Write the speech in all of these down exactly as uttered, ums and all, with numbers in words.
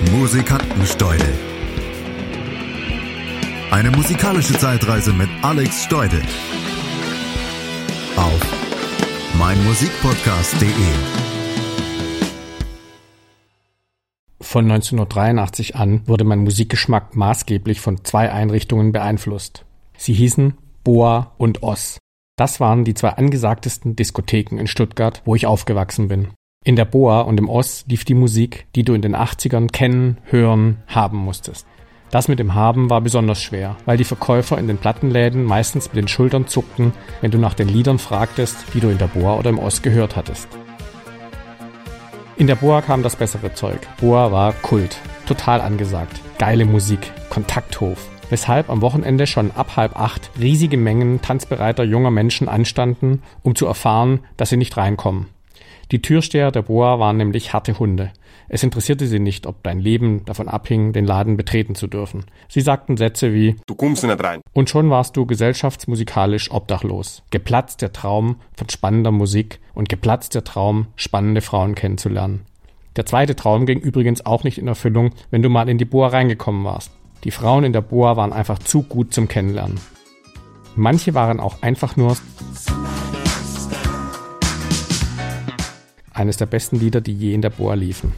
Musikantensteudel. Eine musikalische Zeitreise mit Alex Steudel. Auf meinmusikpodcast punkt de. Von neunzehnhundertdreiundachtzig an wurde mein Musikgeschmack maßgeblich von zwei Einrichtungen beeinflusst. Sie hießen Boa und Oss. Das waren die zwei angesagtesten Diskotheken in Stuttgart, wo ich aufgewachsen bin. In der Boa und im Oss lief die Musik, die du in den achtzigern kennen, hören, haben musstest. Das mit dem Haben war besonders schwer, weil die Verkäufer in den Plattenläden meistens mit den Schultern zuckten, wenn du nach den Liedern fragtest, die du in der Boa oder im Oss gehört hattest. In der Boa kam das bessere Zeug. Boa war Kult, total angesagt, geile Musik, Kontakthof. Weshalb am Wochenende schon ab halb acht riesige Mengen tanzbereiter junger Menschen anstanden, um zu erfahren, dass sie nicht reinkommen. Die Türsteher der Boa waren nämlich harte Hunde. Es interessierte sie nicht, ob dein Leben davon abhing, den Laden betreten zu dürfen. Sie sagten Sätze wie „Du kommst nicht rein." Und schon warst du gesellschaftsmusikalisch obdachlos. Geplatzt der Traum von spannender Musik und geplatzt der Traum, spannende Frauen kennenzulernen. Der zweite Traum ging übrigens auch nicht in Erfüllung, wenn du mal in die Boa reingekommen warst. Die Frauen in der Boa waren einfach zu gut zum Kennenlernen. Manche waren auch einfach nur eines der besten Lieder, die je in der Boa liefen.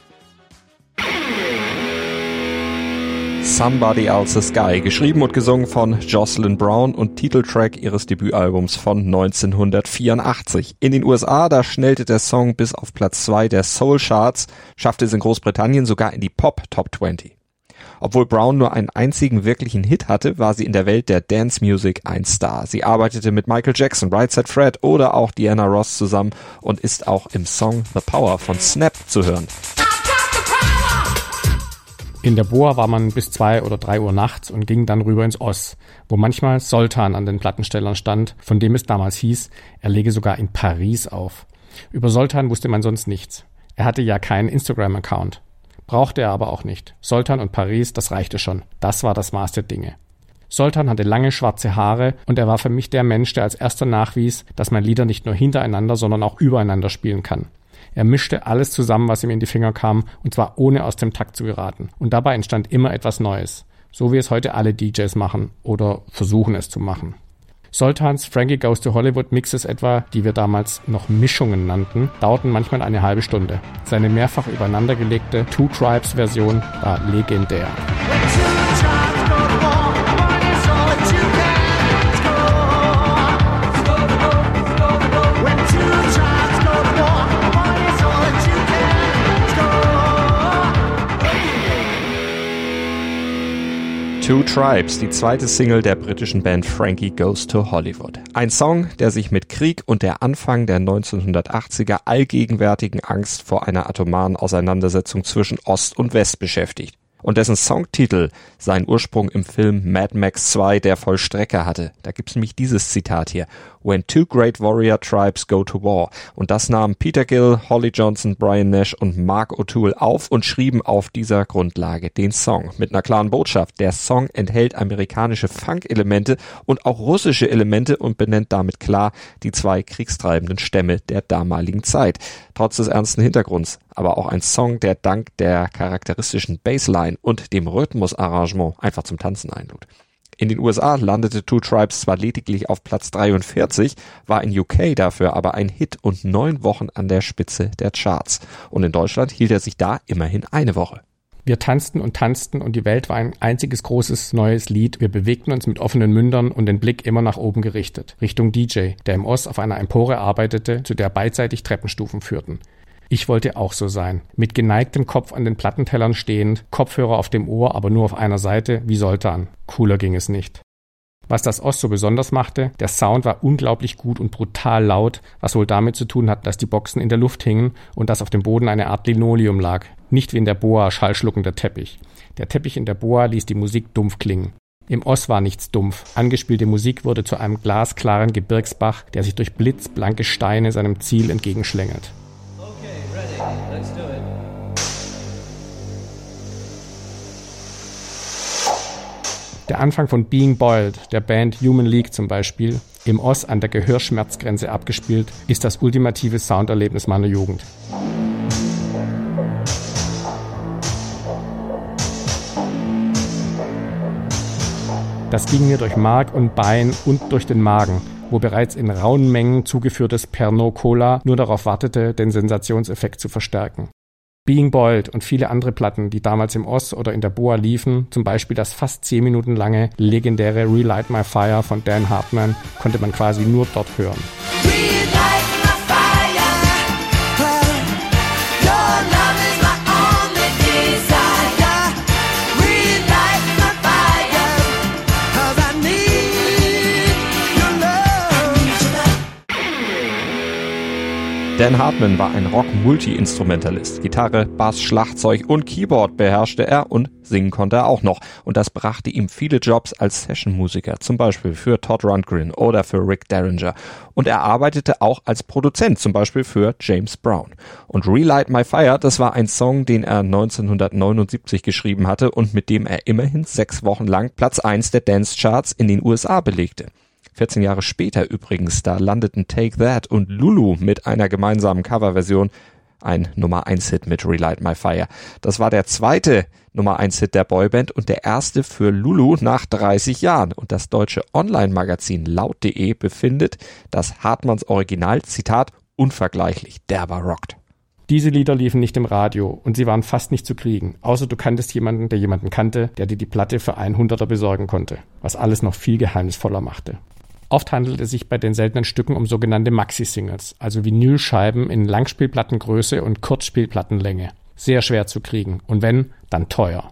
Somebody Else's Guy, geschrieben und gesungen von Jocelyn Brown und Titeltrack ihres Debütalbums von neunzehnhundertvierundachtzig. In den U S A, da schnellte der Song bis auf Platz zwei der Soul Charts, schaffte es in Großbritannien sogar in die Pop Top zwanzig. Obwohl Brown nur einen einzigen wirklichen Hit hatte, war sie in der Welt der Dance Music ein Star. Sie arbeitete mit Michael Jackson, Right Said Fred oder auch Diana Ross zusammen und ist auch im Song The Power von Snap zu hören. In der Boa war man bis zwei oder drei Uhr nachts und ging dann rüber ins Oss, wo manchmal Soltan an den Plattenstellern stand, von dem es damals hieß, er lege sogar in Paris auf. Über Soltan wusste man sonst nichts. Er hatte ja keinen Instagram-Account. Brauchte er aber auch nicht. Soltan und Paris, das reichte schon. Das war das Maß der Dinge. Soltan hatte lange schwarze Haare und er war für mich der Mensch, der als erster nachwies, dass man Lieder nicht nur hintereinander, sondern auch übereinander spielen kann. Er mischte alles zusammen, was ihm in die Finger kam, und zwar ohne aus dem Takt zu geraten. Und dabei entstand immer etwas Neues. So wie es heute alle D Js machen oder versuchen es zu machen. Soltans Frankie Goes to Hollywood Mixes etwa, die wir damals noch Mischungen nannten, dauerten manchmal eine halbe Stunde. Seine mehrfach übereinandergelegte Two Tribes Version war legendär. Two Tribes, die zweite Single der britischen Band Frankie Goes to Hollywood. Ein Song, der sich mit Krieg und der Anfang der neunzehnhundertachtziger allgegenwärtigen Angst vor einer atomaren Auseinandersetzung zwischen Ost und West beschäftigt. Und dessen Songtitel seinen Ursprung im Film Mad Max zwei, der Vollstrecker hatte. Da gibt's nämlich dieses Zitat hier. When two great warrior tribes go to war. Und das nahmen Peter Gill, Holly Johnson, Brian Nash und Mark O'Toole auf und schrieben auf dieser Grundlage den Song. Mit einer klaren Botschaft. Der Song enthält amerikanische Funk-Elemente und auch russische Elemente und benennt damit klar die zwei kriegstreibenden Stämme der damaligen Zeit. Trotz des ernsten Hintergrunds. Aber auch ein Song, der dank der charakteristischen Bassline und dem Rhythmusarrangement einfach zum Tanzen einlud. In den U S A landete Two Tribes zwar lediglich auf Platz dreiundvierzig, war in U K dafür aber ein Hit und neun Wochen an der Spitze der Charts. Und in Deutschland hielt er sich da immerhin eine Woche. Wir tanzten und tanzten und die Welt war ein einziges großes neues Lied. Wir bewegten uns mit offenen Mündern und den Blick immer nach oben gerichtet, Richtung D J, der im Oss auf einer Empore arbeitete, zu der beidseitig Treppenstufen führten. Ich wollte auch so sein, mit geneigtem Kopf an den Plattentellern stehend, Kopfhörer auf dem Ohr, aber nur auf einer Seite, wie Soltan. Cooler ging es nicht. Was das Oss so besonders machte, der Sound war unglaublich gut und brutal laut, was wohl damit zu tun hat, dass die Boxen in der Luft hingen und dass auf dem Boden eine Art Linoleum lag, nicht wie in der Boa schallschluckender Teppich. Der Teppich in der Boa ließ die Musik dumpf klingen. Im Oss war nichts dumpf. Angespielte Musik wurde zu einem glasklaren Gebirgsbach, der sich durch blitzblanke Steine seinem Ziel entgegenschlängelt. Let's do it. Der Anfang von Being Boiled, der Band Human League zum Beispiel, im Oss an der Gehörschmerzgrenze abgespielt, ist das ultimative Sounderlebnis meiner Jugend. Das ging mir durch Mark und Bein und durch den Magen, wo bereits in rauen Mengen zugeführtes Pernod Cola nur darauf wartete, den Sensationseffekt zu verstärken. Being Boiled und viele andere Platten, die damals im Oz oder in der Boa liefen, zum Beispiel das fast zehn Minuten lange legendäre Relight My Fire von Dan Hartman, konnte man quasi nur dort hören. Dan Hartman war ein Rock-Multi-Instrumentalist. Gitarre, Bass, Schlagzeug und Keyboard beherrschte er und singen konnte er auch noch. Und das brachte ihm viele Jobs als Session-Musiker, zum Beispiel für Todd Rundgren oder für Rick Derringer. Und er arbeitete auch als Produzent, zum Beispiel für James Brown. Und Relight My Fire, das war ein Song, den er neunzehnhundertneunundsiebzig geschrieben hatte und mit dem er immerhin sechs Wochen lang Platz eins der Dance-Charts in den U S A belegte. vierzehn Jahre später übrigens, da landeten Take That und Lulu mit einer gemeinsamen Coverversion, ein Nummer eins Hit mit Relight My Fire. Das war der zweite Nummer eins Hit der Boyband und der erste für Lulu nach dreißig Jahren. Und das deutsche Online-Magazin laut punkt de befindet, dass Hartmanns Original, Zitat, unvergleichlich derber rockt. Diese Lieder liefen nicht im Radio und sie waren fast nicht zu kriegen, außer du kanntest jemanden, der jemanden kannte, der dir die Platte für ein Hunderter besorgen konnte, was alles noch viel geheimnisvoller machte. Oft handelt es sich bei den seltenen Stücken um sogenannte Maxi-Singles, also Vinylscheiben in Langspielplattengröße und Kurzspielplattenlänge. Sehr schwer zu kriegen und wenn, dann teuer.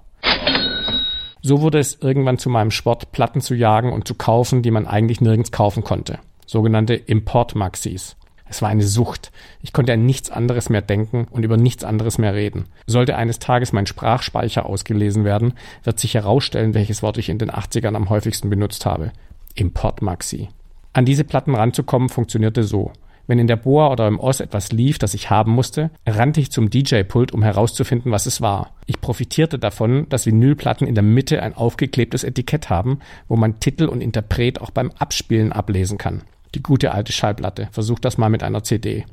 So wurde es irgendwann zu meinem Sport, Platten zu jagen und zu kaufen, die man eigentlich nirgends kaufen konnte. Sogenannte Import-Maxis. Es war eine Sucht. Ich konnte an nichts anderes mehr denken und über nichts anderes mehr reden. Sollte eines Tages mein Sprachspeicher ausgelesen werden, wird sich herausstellen, welches Wort ich in den achtzigern am häufigsten benutzt habe. Import-Maxi. An diese Platten ranzukommen funktionierte so. Wenn in der Boa oder im Oz etwas lief, das ich haben musste, rannte ich zum D J-Pult, um herauszufinden, was es war. Ich profitierte davon, dass Vinylplatten in der Mitte ein aufgeklebtes Etikett haben, wo man Titel und Interpret auch beim Abspielen ablesen kann. Die gute alte Schallplatte. Versucht das mal mit einer C D.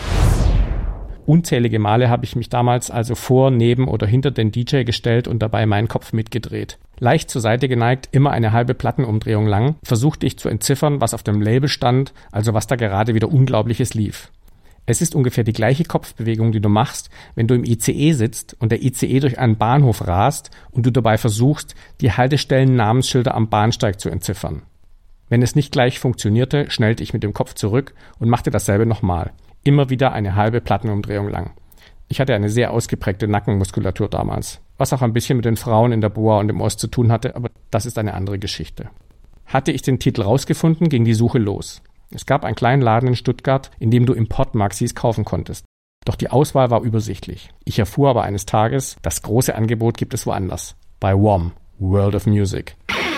Unzählige Male habe ich mich damals also vor, neben oder hinter den D J gestellt und dabei meinen Kopf mitgedreht. Leicht zur Seite geneigt, immer eine halbe Plattenumdrehung lang, versuchte ich zu entziffern, was auf dem Label stand, also was da gerade wieder Unglaubliches lief. Es ist ungefähr die gleiche Kopfbewegung, die du machst, wenn du im I C E sitzt und der I C E durch einen Bahnhof rast und du dabei versuchst, die Haltestellen-Namensschilder am Bahnsteig zu entziffern. Wenn es nicht gleich funktionierte, schnellte ich mit dem Kopf zurück und machte dasselbe nochmal. Immer wieder eine halbe Plattenumdrehung lang. Ich hatte eine sehr ausgeprägte Nackenmuskulatur damals, was auch ein bisschen mit den Frauen in der Boa und im Ost zu tun hatte, aber das ist eine andere Geschichte. Hatte ich den Titel rausgefunden, ging die Suche los. Es gab einen kleinen Laden in Stuttgart, in dem du Import-Maxis kaufen konntest. Doch die Auswahl war übersichtlich. Ich erfuhr aber eines Tages, das große Angebot gibt es woanders. Bei W O M, World of Music.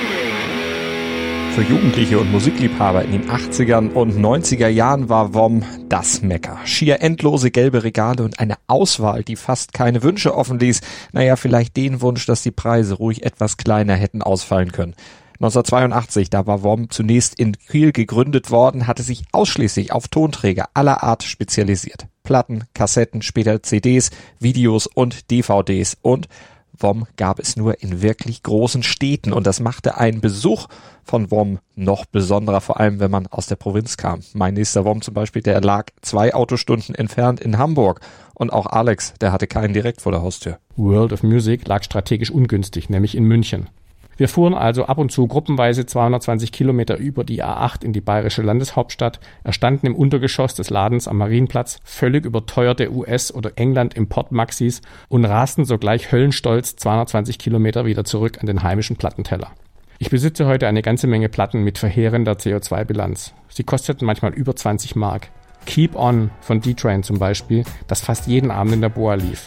Für Jugendliche und Musikliebhaber in den achtzigern und neunziger Jahren war W O M das Mekka. Schier endlose gelbe Regale und eine Auswahl, die fast keine Wünsche offen ließ. Naja, vielleicht den Wunsch, dass die Preise ruhig etwas kleiner hätten ausfallen können. neunzehnhundertzweiundachtzig, da war W O M zunächst in Kiel gegründet worden, hatte sich ausschließlich auf Tonträger aller Art spezialisiert. Platten, Kassetten, später C Ds, Videos und D V Ds und W O M gab es nur in wirklich großen Städten und das machte einen Besuch von W O M noch besonderer, vor allem wenn man aus der Provinz kam. Mein nächster W O M zum Beispiel, der lag zwei Autostunden entfernt in Hamburg und auch Alex, der hatte keinen direkt vor der Haustür. World of Music lag strategisch ungünstig, nämlich in München. Wir fuhren also ab und zu gruppenweise zweihundertzwanzig Kilometer über die A acht in die bayerische Landeshauptstadt, erstanden im Untergeschoss des Ladens am Marienplatz völlig überteuerte U S- oder England-Import-Maxis und rasten sogleich höllenstolz zweihundertzwanzig Kilometer wieder zurück an den heimischen Plattenteller. Ich besitze heute eine ganze Menge Platten mit verheerender C O zwei Bilanz. Sie kosteten manchmal über zwanzig Mark. Keep On von D-Train zum Beispiel, das fast jeden Abend in der Boa lief.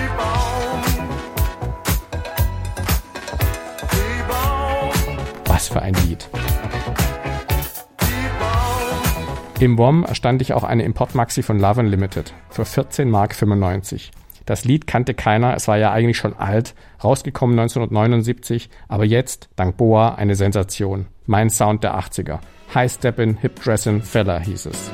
Was für ein Lied. Im W O M erstand ich auch eine Import-Maxi von Love Unlimited für vierzehn Mark fünfundneunzig. Das Lied kannte keiner, es war ja eigentlich schon alt, rausgekommen neunzehnhundertneunundsiebzig, aber jetzt, dank Boa, eine Sensation. Mein Sound der achtziger. High-Steppin', Hip-Dressin' Fella hieß es.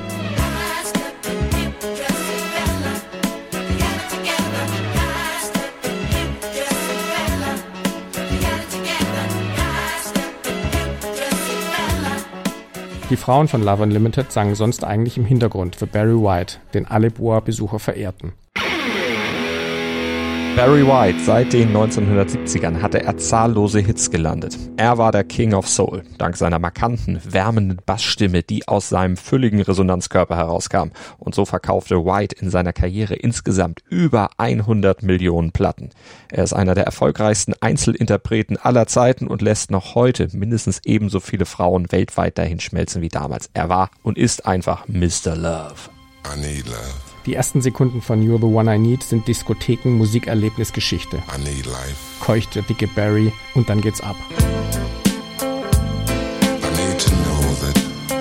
Die Frauen von Love Unlimited sangen sonst eigentlich im Hintergrund für Barry White, den alle Boa-Besucher verehrten. Barry White, seit den neunzehnhundertsiebzigern hatte er zahllose Hits gelandet. Er war der King of Soul, dank seiner markanten, wärmenden Bassstimme, die aus seinem fülligen Resonanzkörper herauskam. Und so verkaufte White in seiner Karriere insgesamt über hundert Millionen Platten. Er ist einer der erfolgreichsten Einzelinterpreten aller Zeiten und lässt noch heute mindestens ebenso viele Frauen weltweit dahinschmelzen wie damals. Er war und ist einfach Mister Love. I need love. Die ersten Sekunden von You're the One I Need sind Diskotheken, Musikerlebnisgeschichte. I need life. Keucht der dicke Barry und dann geht's ab. I need to know that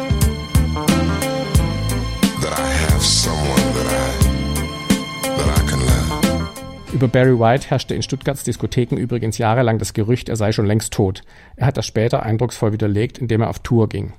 that I have someone that I that I can love. Über Barry White herrschte in Stuttgarts Diskotheken übrigens jahrelang das Gerücht, er sei schon längst tot. Er hat das später eindrucksvoll widerlegt, indem er auf Tour ging.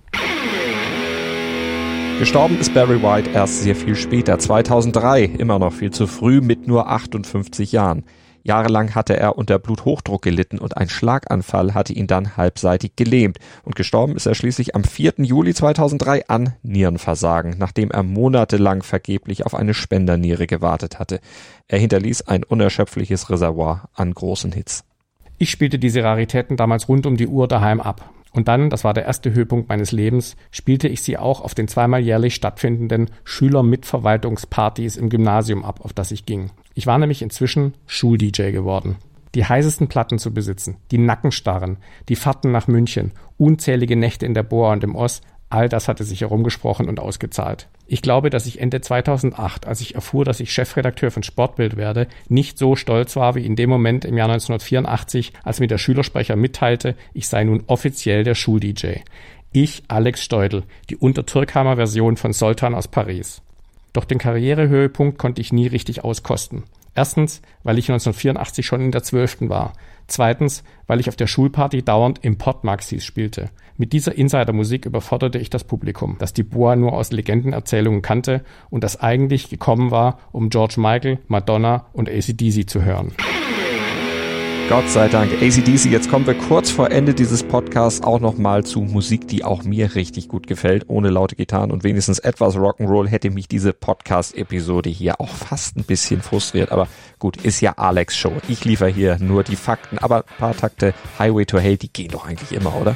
Gestorben ist Barry White erst sehr viel später, zweitausenddrei, immer noch viel zu früh, mit nur achtundfünfzig Jahren. Jahrelang hatte er unter Bluthochdruck gelitten und ein Schlaganfall hatte ihn dann halbseitig gelähmt. Und gestorben ist er schließlich am vierten Juli zweitausenddrei an Nierenversagen, nachdem er monatelang vergeblich auf eine Spenderniere gewartet hatte. Er hinterließ ein unerschöpfliches Reservoir an großen Hits. Ich spielte diese Raritäten damals rund um die Uhr daheim ab. Und dann, das war der erste Höhepunkt meines Lebens, spielte ich sie auch auf den zweimal jährlich stattfindenden Schülermitverwaltungspartys im Gymnasium ab, auf das ich ging. Ich war nämlich inzwischen Schul-D J geworden. Die heißesten Platten zu besitzen, die Nackenstarren, die Fahrten nach München, unzählige Nächte in der Boa und im Oss, all das hatte sich herumgesprochen und ausgezahlt. Ich glaube, dass ich Ende zweitausendacht, als ich erfuhr, dass ich Chefredakteur von Sportbild werde, nicht so stolz war wie in dem Moment im Jahr neunzehnhundertvierundachtzig, als mir der Schülersprecher mitteilte, ich sei nun offiziell der Schul-D J. Ich, Alex Steudel, die Untertürkheimer Version von Sultan aus Paris. Doch den Karrierehöhepunkt konnte ich nie richtig auskosten. Erstens, weil ich neunzehnhundertvierundachtzig schon in der zwölften war. Zweitens, weil ich auf der Schulparty dauernd Import-Maxis spielte. Mit dieser Insider-Musik überforderte ich das Publikum, das die Boa nur aus Legendenerzählungen kannte und das eigentlich gekommen war, um George Michael, Madonna und A C D C zu hören. Gott sei Dank, A C D C. Jetzt kommen wir kurz vor Ende dieses Podcasts auch nochmal zu Musik, die auch mir richtig gut gefällt. Ohne laute Gitarren und wenigstens etwas Rock'n'Roll hätte mich diese Podcast-Episode hier auch fast ein bisschen frustriert. Aber gut, ist ja Alex Show. Ich liefere hier nur die Fakten. Aber ein paar Takte Highway to Hell, die gehen doch eigentlich immer, oder?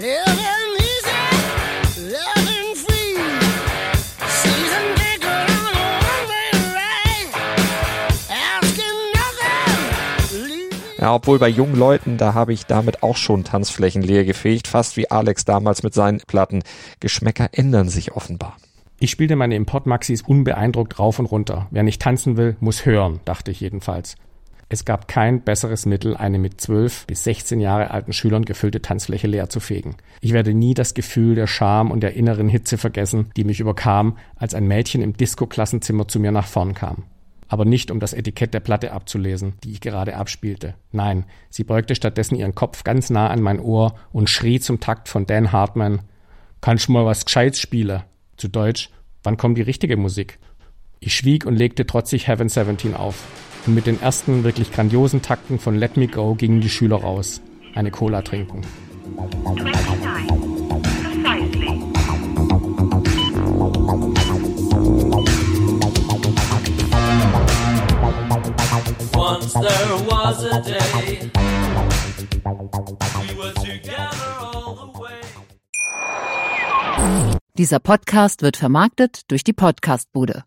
Ja, obwohl bei jungen Leuten, da habe ich damit auch schon Tanzflächen leer gefegt, fast wie Alex damals mit seinen Platten. Geschmäcker ändern sich offenbar. Ich spielte meine Import-Maxis unbeeindruckt rauf und runter. Wer nicht tanzen will, muss hören, dachte ich jedenfalls. Es gab kein besseres Mittel, eine mit zwölf bis sechzehn Jahre alten Schülern gefüllte Tanzfläche leer zu fegen. Ich werde nie das Gefühl der Scham und der inneren Hitze vergessen, die mich überkam, als ein Mädchen im Disco-Klassenzimmer zu mir nach vorn kam. Aber nicht, um das Etikett der Platte abzulesen, die ich gerade abspielte. Nein, sie beugte stattdessen ihren Kopf ganz nah an mein Ohr und schrie zum Takt von Dan Hartman: „Kannst du mal was Gescheites spielen?" Zu Deutsch: „Wann kommt die richtige Musik?" Ich schwieg und legte trotzig Heaven siebzehn auf. Und mit den ersten wirklich grandiosen Takten von Let Me Go gingen die Schüler raus. Eine Cola trinken. Once there was a day we were together all the way. Dieser Podcast wird vermarktet durch die Podcastbude.